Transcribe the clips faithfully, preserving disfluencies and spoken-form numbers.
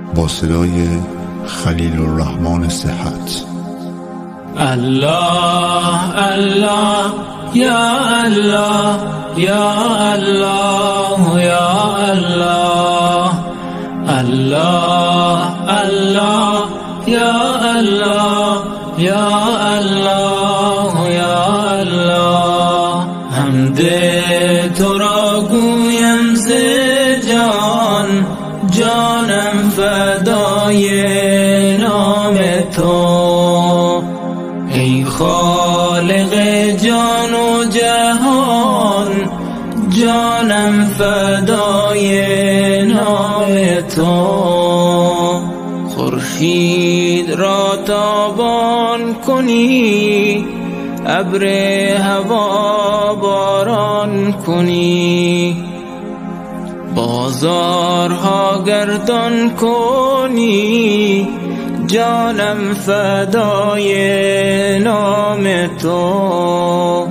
با صدای خلیل الرحمن صحت. الله الله یا الله یا الله یا الله الله الله یا الله یا الله یا الله حمد تو را گویم ز جان جانم فدای نام تو ای خالق جان و جهان جانم فدای نام تو خورشید را تابان کنی ابر هوا باران کنی بازارها گردان کنی جانم فدای نام تو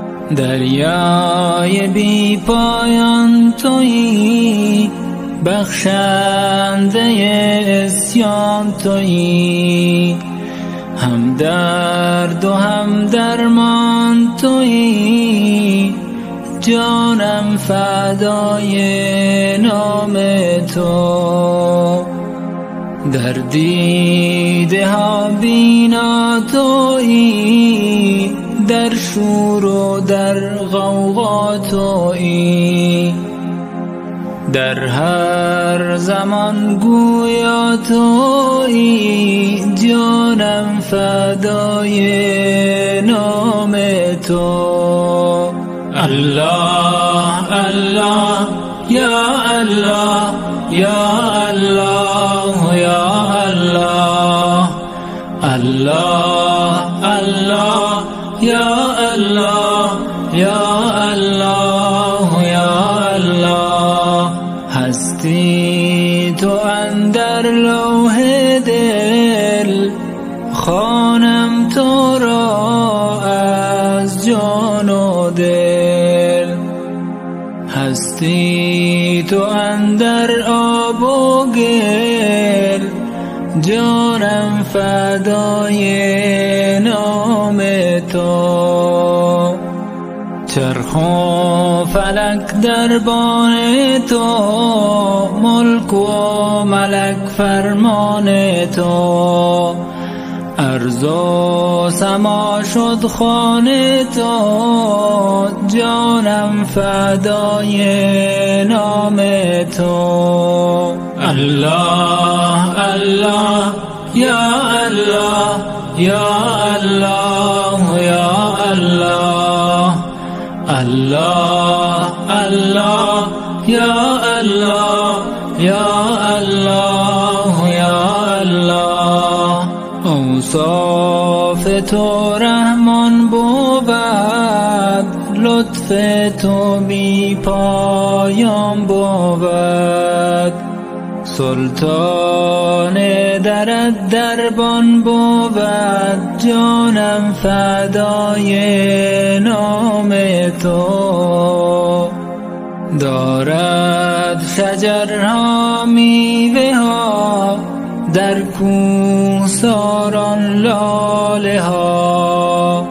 دریای بی پایان تویی بخشنده عصیان تویی هم درد و هم درمان تویی جانم فدای نام تو در دیده ها بینا تویی در شور و در غوغا تویی در هر زمان گویا تویی جانم فدای نام تو الله الله یا الله یا الله یا الله الله الله یا الله یا الله یا الله هستی تو اندر لوح دل خوانم تو را از جان و دل هستی تو اندر آب و گل جانم فدای نام تو چرخ و فلک دربان تو ملک و ملک فرمان تو ارض و سما شد خوان تو جانم فدای نام تو الله الله یا الله یا الله یا الله الله الله یا الله یا الله یا الله اوصاف تو رحمان بود لطف تو بی پایان بود سلطان درت دربان بود جانم فدای نام تو دارد شجرها میوه ها در کوهساران لاله ها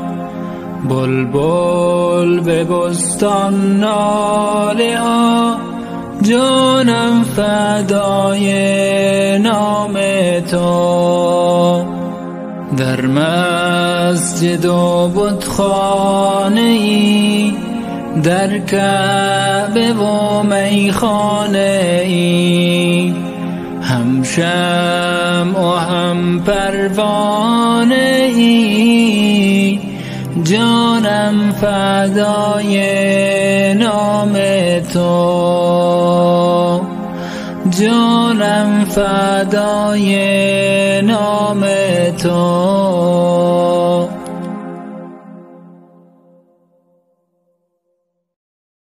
بلبل به بستان ناله ها جانم فدای نام تو در مسجد و بتخانه ای در کعبه و میخانه ای هم شمع و هم پروانه ای جانم فدای نام تو جانم فدای نام تو